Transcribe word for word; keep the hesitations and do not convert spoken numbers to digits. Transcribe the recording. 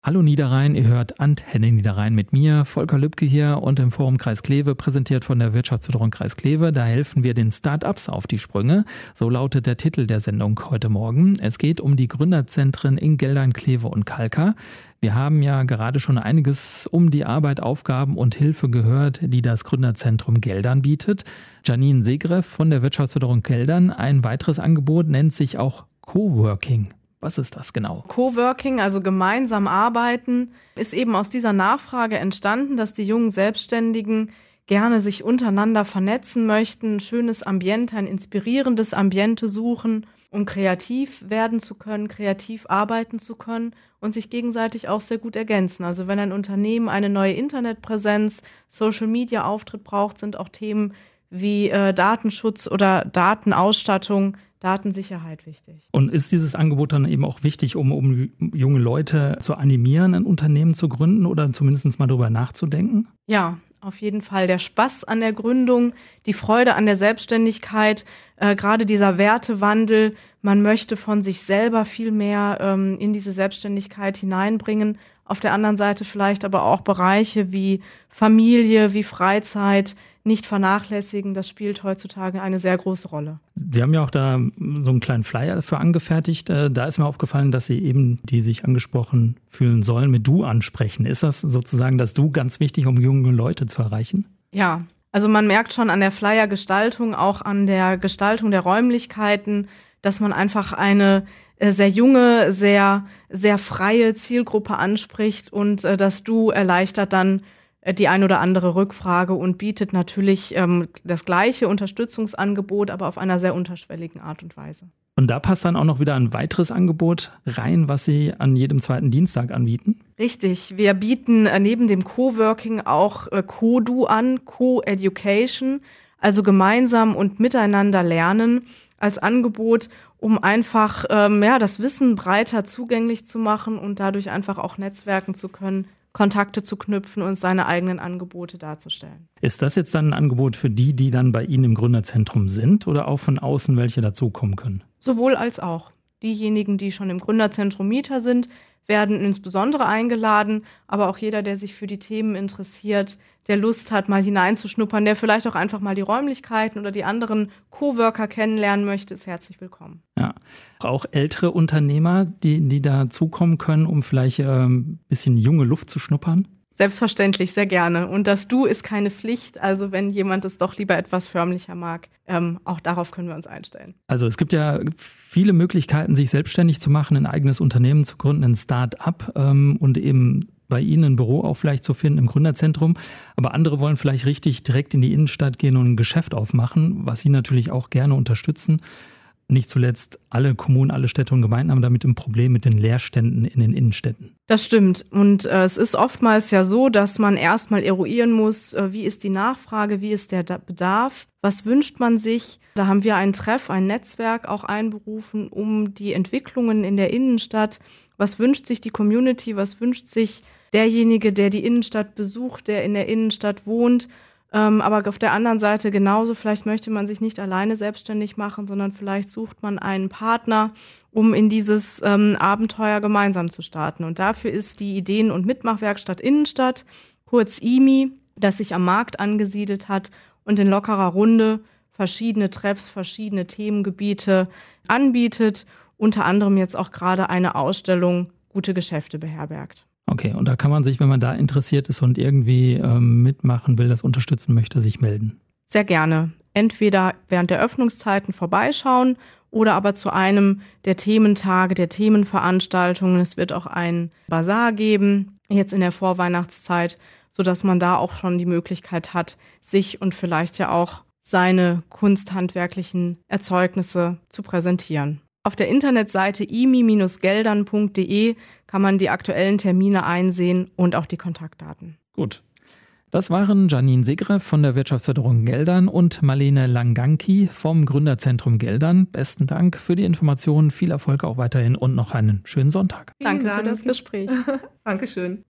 Hallo Niederrhein, ihr hört Antenne Niederrhein mit mir, Volker Lübke hier und im Forum Kreis Kleve, präsentiert von der Wirtschaftsförderung Kreis Kleve. Da helfen wir den Start-ups auf die Sprünge. So lautet der Titel der Sendung heute Morgen. Es geht um die Gründerzentren in Geldern, Kleve und Kalkar. Wir haben ja gerade schon einiges um die Arbeit, Aufgaben und Hilfe gehört, die das Gründerzentrum Geldern bietet. Janine Segreff von der Wirtschaftsförderung Geldern. Ein weiteres Angebot nennt sich auch Coworking. Was ist das genau? Coworking, also gemeinsam arbeiten, ist eben aus dieser Nachfrage entstanden, dass die jungen Selbstständigen gerne sich untereinander vernetzen möchten, ein schönes Ambiente, ein inspirierendes Ambiente suchen, um kreativ werden zu können, kreativ arbeiten zu können und sich gegenseitig auch sehr gut ergänzen. Also wenn ein Unternehmen eine neue Internetpräsenz, Social-Media-Auftritt braucht, sind auch Themen wie äh, Datenschutz oder Datenausstattung, Datensicherheit wichtig. Und ist dieses Angebot dann eben auch wichtig, um, um junge Leute zu animieren, ein Unternehmen zu gründen oder zumindest mal darüber nachzudenken? Ja, auf jeden Fall. Der Spaß an der Gründung, die Freude an der Selbstständigkeit, äh, gerade dieser Wertewandel. Man möchte von sich selber viel mehr ähm, in diese Selbstständigkeit hineinbringen. Auf der anderen Seite vielleicht aber auch Bereiche wie Familie, wie Freizeit nicht vernachlässigen. Das spielt heutzutage eine sehr große Rolle. Sie haben ja auch da so einen kleinen Flyer dafür angefertigt. Da ist mir aufgefallen, dass Sie eben, die sich angesprochen fühlen sollen, mit Du ansprechen. Ist das sozusagen das Du ganz wichtig, um junge Leute zu erreichen? Ja, also man merkt schon an der Flyer-Gestaltung, auch an der Gestaltung der Räumlichkeiten, dass man einfach eine sehr junge, sehr, sehr freie Zielgruppe anspricht und das Du erleichtert dann die ein oder andere Rückfrage und bietet natürlich ähm, das gleiche Unterstützungsangebot, aber auf einer sehr unterschwelligen Art und Weise. Und da passt dann auch noch wieder ein weiteres Angebot rein, was Sie an jedem zweiten Dienstag anbieten? Richtig, wir bieten äh, neben dem Coworking auch äh, Co-Du an, Co-Education, also gemeinsam und miteinander lernen als Angebot, um einfach ähm, ja, das Wissen breiter zugänglich zu machen und dadurch einfach auch netzwerken zu können, Kontakte zu knüpfen und seine eigenen Angebote darzustellen. Ist das jetzt dann ein Angebot für die, die dann bei Ihnen im Gründerzentrum sind oder auch von außen welche dazukommen können? Sowohl als auch. Diejenigen, die schon im Gründerzentrum Mieter sind, werden insbesondere eingeladen, aber auch jeder, der sich für die Themen interessiert, der Lust hat, mal hineinzuschnuppern, der vielleicht auch einfach mal die Räumlichkeiten oder die anderen Coworker kennenlernen möchte, ist herzlich willkommen. Ja, auch ältere Unternehmer, die, die dazukommen können, um vielleicht ein ähm, bisschen junge Luft zu schnuppern? Selbstverständlich, sehr gerne. Und das Du ist keine Pflicht, also wenn jemand es doch lieber etwas förmlicher mag, ähm, auch darauf können wir uns einstellen. Also es gibt ja viele Möglichkeiten, sich selbstständig zu machen, ein eigenes Unternehmen zu gründen, ein Start-up ähm, und eben bei Ihnen ein Büro auch vielleicht zu finden im Gründerzentrum. Aber andere wollen vielleicht richtig direkt in die Innenstadt gehen und ein Geschäft aufmachen, was Sie natürlich auch gerne unterstützen. Nicht zuletzt alle Kommunen, alle Städte und Gemeinden haben damit ein Problem mit den Leerständen in den Innenstädten. Das stimmt. Und äh, es ist oftmals ja so, dass man erstmal eruieren muss, äh, wie ist die Nachfrage, wie ist der Bedarf, was wünscht man sich. Da haben wir einen Treff, ein Netzwerk auch einberufen, um die Entwicklungen in der Innenstadt, was wünscht sich die Community, was wünscht sich derjenige, der die Innenstadt besucht, der in der Innenstadt wohnt. Ähm, aber auf der anderen Seite genauso, vielleicht möchte man sich nicht alleine selbstständig machen, sondern vielleicht sucht man einen Partner, um in dieses ähm, Abenteuer gemeinsam zu starten. Und dafür ist die Ideen- und Mitmachwerkstatt Innenstadt, kurz I M I, das sich am Markt angesiedelt hat und in lockerer Runde verschiedene Treffs, verschiedene Themengebiete anbietet, unter anderem jetzt auch gerade eine Ausstellung Gute Geschäfte beherbergt. Okay, und da kann man sich, wenn man da interessiert ist und irgendwie ähm, mitmachen will, das unterstützen möchte, sich melden? Sehr gerne. Entweder während der Öffnungszeiten vorbeischauen oder aber zu einem der Thementage, der Themenveranstaltungen. Es wird auch einen Basar geben, jetzt in der Vorweihnachtszeit, sodass man da auch schon die Möglichkeit hat, sich und vielleicht ja auch seine kunsthandwerklichen Erzeugnisse zu präsentieren. Auf der Internetseite i m i Bindestrich geldern Punkt d e kann man die aktuellen Termine einsehen und auch die Kontaktdaten. Gut. Das waren Janine Segreff von der Wirtschaftsförderung Geldern und Marlene Langanki vom Gründerzentrum Geldern. Besten Dank für die Informationen, viel Erfolg auch weiterhin und noch einen schönen Sonntag. Danke für das Gespräch. Dankeschön.